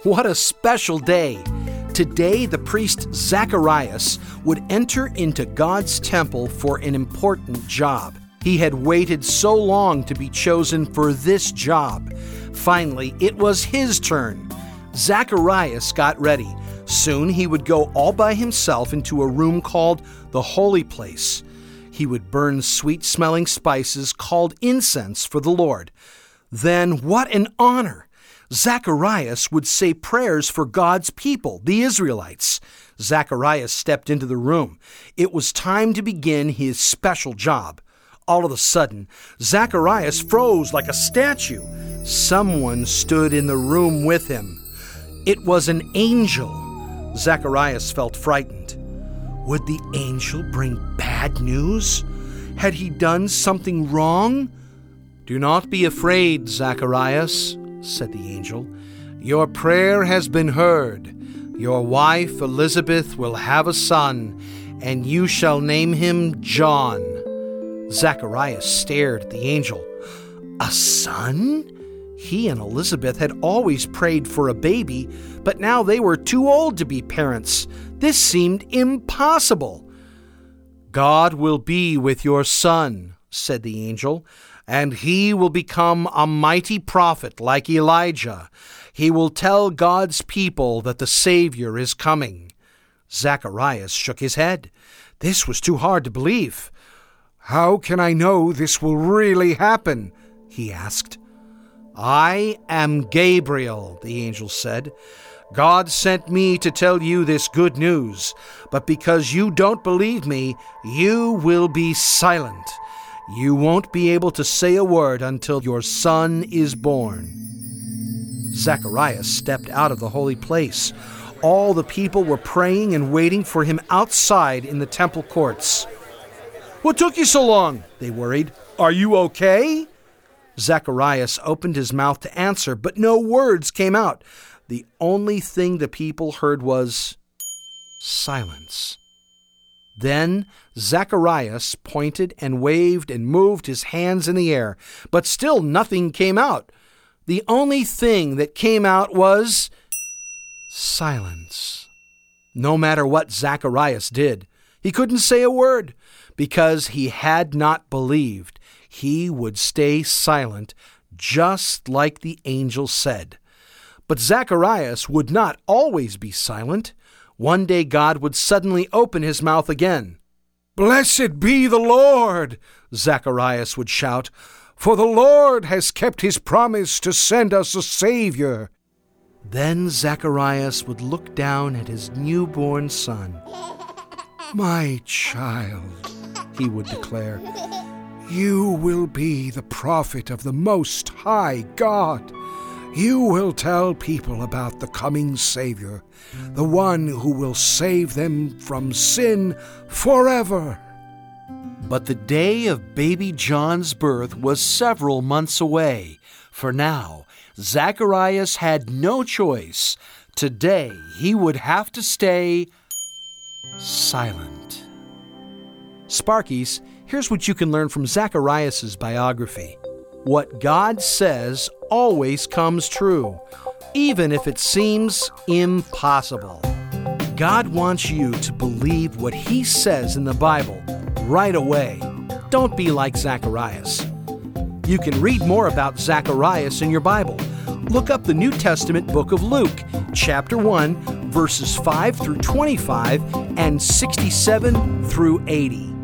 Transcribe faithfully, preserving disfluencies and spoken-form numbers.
What a special day! Today, the priest Zacharias would enter into God's temple for an important job. He had waited so long to be chosen for this job. Finally, it was his turn. Zacharias got ready. Soon he would go all by himself into a room called the Holy Place. He would burn sweet-smelling spices called incense for the Lord. Then, what an honor! Zacharias would say prayers for God's people, the Israelites. Zacharias stepped into the room. It was time to begin his special job. All of a sudden, Zacharias froze like a statue. Someone stood in the room with him. It was an angel. Zacharias felt frightened. Would the angel bring bad news? Had he done something wrong? "Do not be afraid, Zacharias," said the angel. "Your prayer has been heard. Your wife Elizabeth will have a son, and you shall name him John." Zacharias stared at the angel. A son? He and Elizabeth had always prayed for a baby, but now they were too old to be parents. This seemed impossible. "God will be with your son," said the angel, "and he will become a mighty prophet like Elijah. He will tell God's people that the Savior is coming." Zacharias shook his head. This was too hard to believe. "How can I know this will really happen?" he asked. "I am Gabriel," the angel said. "God sent me to tell you this good news, but because you don't believe me, you will be silent. You won't be able to say a word until your son is born." Zacharias stepped out of the holy place. All the people were praying and waiting for him outside in the temple courts. "What took you so long?" they worried. "Are you okay?" Zacharias opened his mouth to answer, but no words came out. The only thing the people heard was silence. Then Zacharias pointed and waved and moved his hands in the air, but still nothing came out. The only thing that came out was silence. No matter what Zacharias did, he couldn't say a word, because he had not believed. He would stay silent, just like the angel said. But Zacharias would not always be silent. One day God would suddenly open his mouth again. "Blessed be the Lord," Zacharias would shout, "for the Lord has kept his promise to send us a Savior." Then Zacharias would look down at his newborn son. "My child," he would declare, "you will be the prophet of the Most High God. You will tell people about the coming Savior, the one who will save them from sin forever." But the day of baby John's birth was several months away. For now, Zacharias had no choice. Today, he would have to stay silent. Sparkies, here's what you can learn from Zacharias' biography. What God says always comes true, even if it seems impossible. God wants you to believe what He says in the Bible right away. Don't be like Zacharias. You can read more about Zacharias in your Bible. Look up the New Testament book of Luke, chapter one, verses five through twenty-five and sixty-seven through eighty.